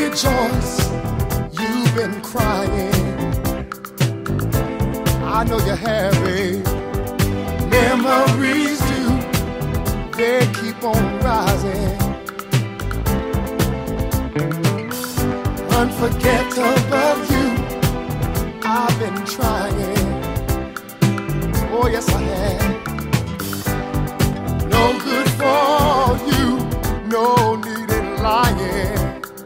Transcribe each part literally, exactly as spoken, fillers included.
rejoice, you've been crying. I know you're happy. Memories do, they keep on rising. Unforgettable you, I've been trying. Oh yes I have. No good for you, no need in lying.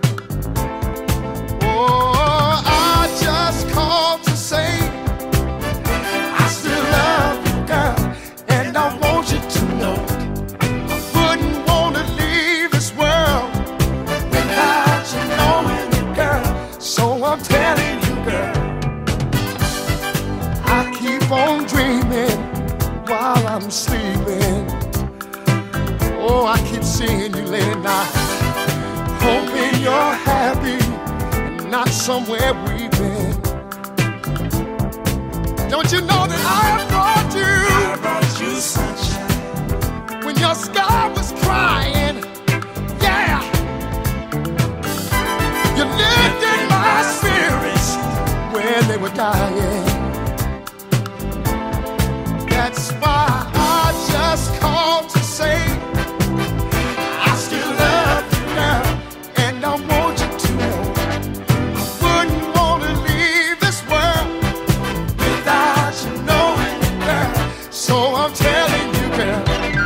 Oh, I just called to say I still love you, girl, and I want you to know I wouldn't want to leave this world without you knowing it, girl. So I'm telling you, girl, I keep on dreaming while I'm sleeping. Oh, I keep seeing you late at night, hoping you're happy and not somewhere weeping. Don't you know that I brought you? I brought you sunshine when your sky was crying. Yeah, you lived in my spirits when they were dying. That's why I just called to say I still love you, girl, and I want you to know I wouldn't want to leave this world without you knowing it, girl. So I'm telling you, girl.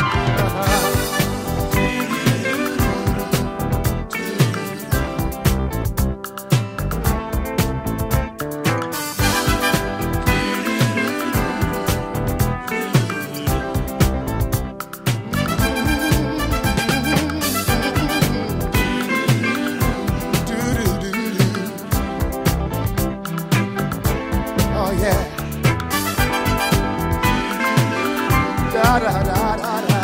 Oh yeah. Da da da da da.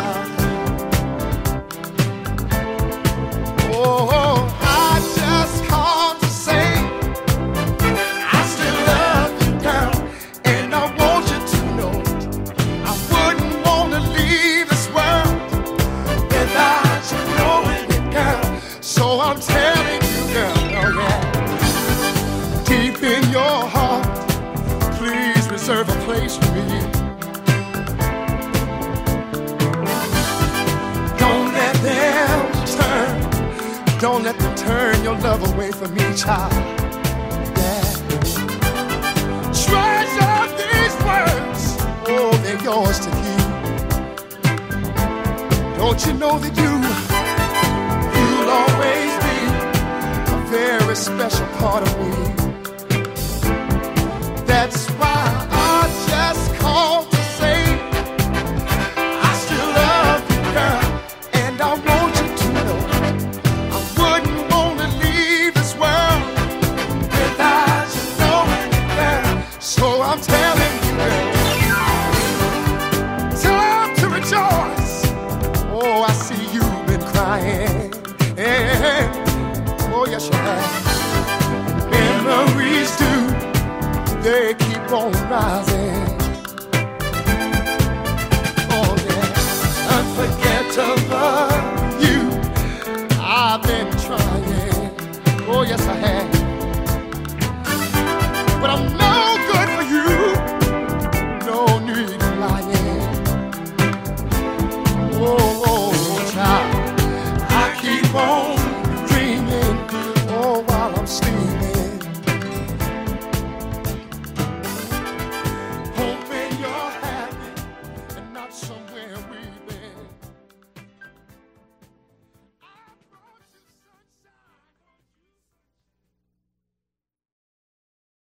Oh, I just called to say I still love you, girl, and I want you to know I wouldn't want to leave this world without you knowing it, girl. So I'm telling you, girl, oh yeah, deep in your heart, please reserve a place for me. Don't let them turn, don't let them turn your love away from me, child. Yeah. Treasure these words, oh, they're yours to keep. Don't you know that you, you'll always be a very special part of me. That's why I just called to say I still love you, girl, and I want you to know I wouldn't want to leave this world without you knowing it, girl. So I'm telling you, girl, time to rejoice. Oh, I see you've been crying. Oh, yes you have. Memories do, they keep on rising. Oh yeah, unforgettable you, I've been trying. Oh yes I have.